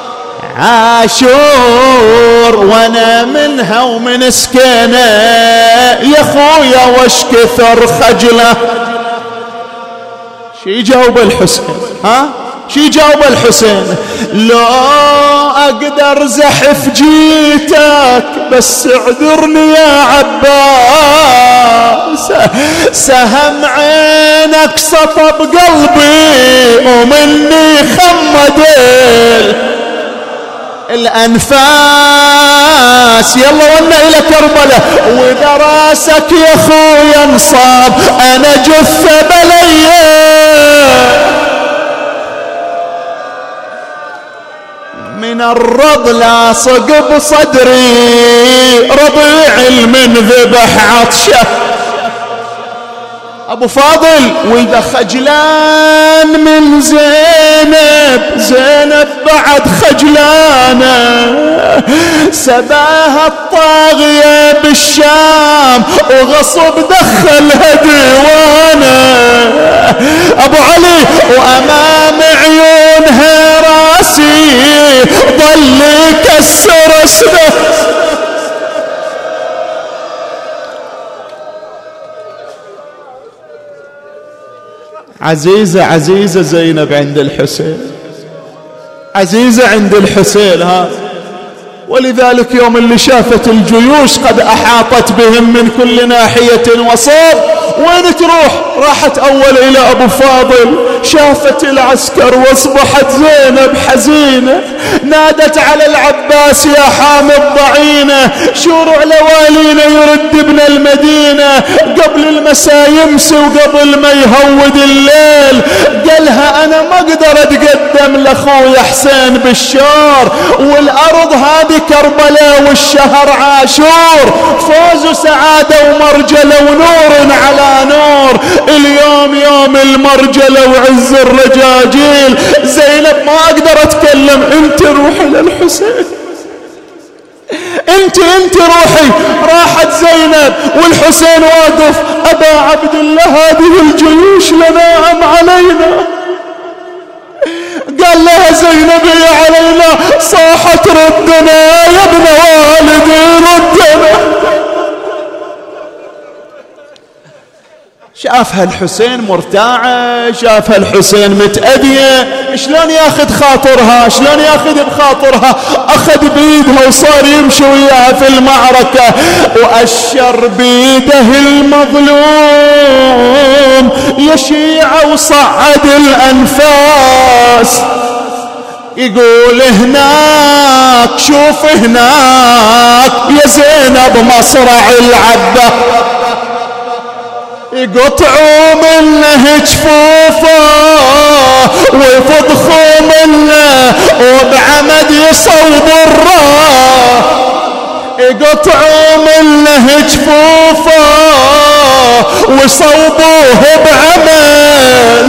Speaker 1: عاشور، وانا منها ومن سكينة يا خويا وش كثر خجله. شي جاوب الحسين؟ ها شي جاوب الحسين؟ لو اقدر زحف جيتك بس اعذرني يا عباس، سهم عينك صفى بقلبي ومني خمدل الأنفاس. يلا ونا إلى كربلة، وإذا راسك يا خويا انصاب أنا جثة بلية، من الرض لاصق بصدري رضيع المنذبح عطشه. أبو فاضل وإذا خجلان من زينب، زينب بعد خجلانة، سباها الطاغية بالشام وغصب دخلها ديوانه. أبو علي وأمام عيونها راسي ظل يكسر اسمه. عزيزة عزيزة زينب عند الحسين، عزيزة عند الحسين. ها ولذلك يوم اللي شافت الجيوش قد أحاطت بهم من كل ناحية وصاب، وين تروح؟ راحت أول إلى أبو فاضل، شافت العسكر واصبحت زينب حزينة، نادت على العباس يا حامد ضعينة، شورع لوالينا يرد ابن المدينة قبل المساء يمسي وقبل ما يهود الليل. قالها أنا ما أقدر أتقدم لأخوي حسين بالشار، والأرض هذه كربلاء والشهر عاشور، فوز وسعادة ومرجلة ونور على نور، اليوم يوم المرجلة وعز الرجاجيل. زينب ما أقدر أتكلم، أنت روحي للحسين، انت انت روحي. راحت زينب والحسين واقف، أبا عبد الله هذه الجيوش لناعم علينا. قال لها زينب يا علينا، صاحت ردنا يا ابن والدي ردنا. شافها الحسين مرتاعة، شافها الحسين متأذية، شلون ياخذ خاطرها، شلون ياخذ بخاطرها؟ أخذ بيدها وصار يمشي وياها في المعركة، وأشر بيده المظلوم يشيع وصعد الأنفاس، يقول هناك شوف هناك يا زينب مصرع العبة، يقطعوا منه جفوفه ويفضخوا منه وبعمد يصوبوا الراس، يقطعوا منه جفوفه ويصوبوه بعمد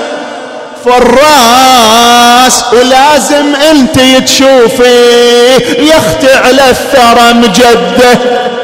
Speaker 1: فالراس. ولازم انت تشوفي يختي على الثرى مجده،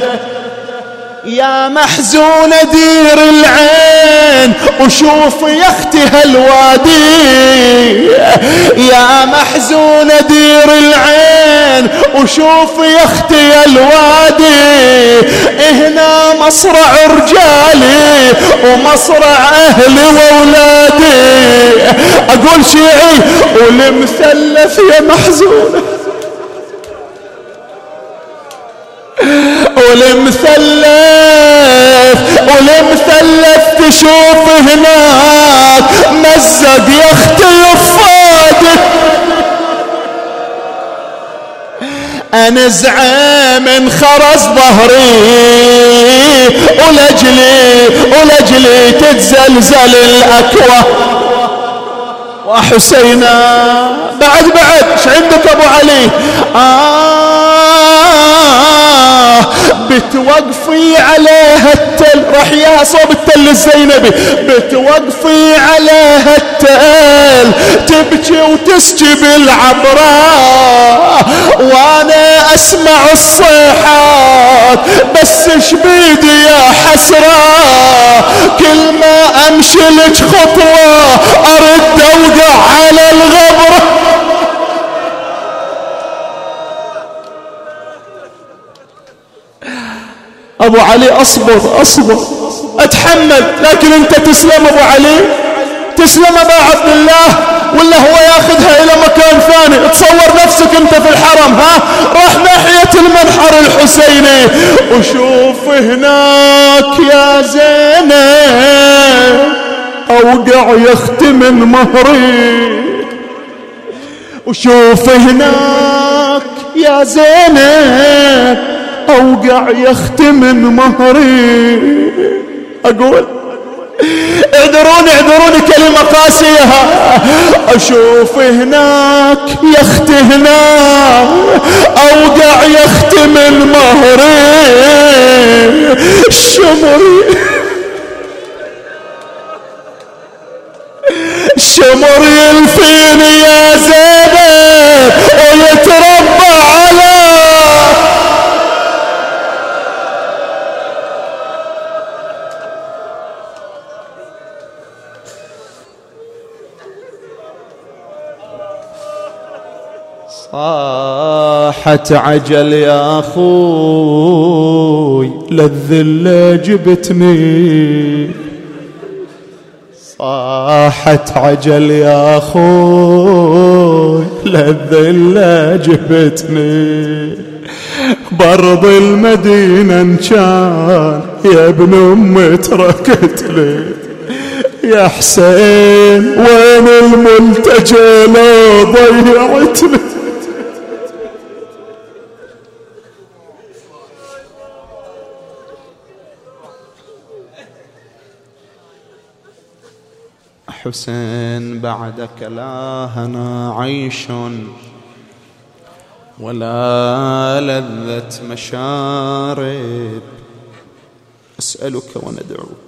Speaker 1: يا محزونة دير العين وشوف يا اختي هالوادي، يا محزونة دير العين وشوف يا اختي الوادي، هنا مصرع رجالي ومصرع اهلي واولادي. اقول شيعي والمثلث يا محزونة، والمثلث والمثلث تشوف هناك مزق يا اختي يفادك، انزعه من خرز ظهري ولجلي ولجلي تتزلزل الاكوى. وحسينا بعد بعد ايش عندك ابو علي؟ آه بتوقفي عليها التل، راح يا صوب التل الزينبي، بتوقفي عليها التل تبكي وتسجب العبراء، وانا اسمع الصيحات بس شبيدي يا حسرة، كل ما امشي لك خطوة ارد اوقع على الغبرة. ابو علي اصبر اصبر اتحمل، لكن انت تسلم ابو علي، تسلم ابا عبد الله، ولا هو ياخذها الى مكان ثاني. تصور نفسك انت في الحرم، ها راح ناحية المنحر الحسيني، وشوف هناك يا زينب اوقع يا اختي من مهري، وشوف هناك يا زينب اوقع يا اختي من مهري. اقول اعذروني اعذروني كلمة قاسية، اشوف هناك يا اختي هناك اوقع يا اختي من مهري، الشمر الشمر يلفيني يا زينب ويتربى على صاحت عجل يا أخوي للذل جبتني، صاحت عجل يا أخوي للذلة جبتني، برض المدينة إن كان يا ابن أمي تركت لي، يا حسين وين الملتجى لو ضيعتني. حسين بعدك لا هنا عيش ولا لذة مشارب، أسألك وندعوك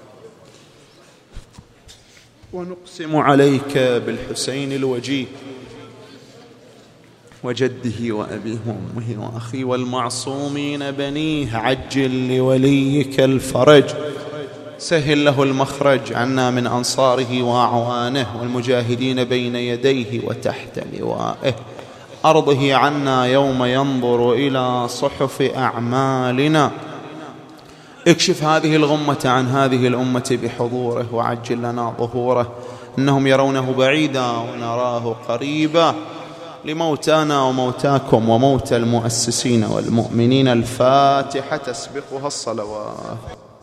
Speaker 1: ونقسم عليك بالحسين الوجيه وجده وأبيه وأمه وأخيه والمعصومين بنيه، عجل لوليك الفرج، سهل له المخرج عنا من أنصاره وأعوانه والمجاهدين بين يديه وتحت لوائه، أرضه عنا يوم ينظر إلى صحف أعمالنا، اكشف هذه الغمة عن هذه الأمة بحضوره وعجل لنا ظهوره، إنهم يرونه بعيدا ونراه قريبا، لموتانا وموتاكم وموت المؤسسين والمؤمنين الفاتحة تسبقها الصلوات.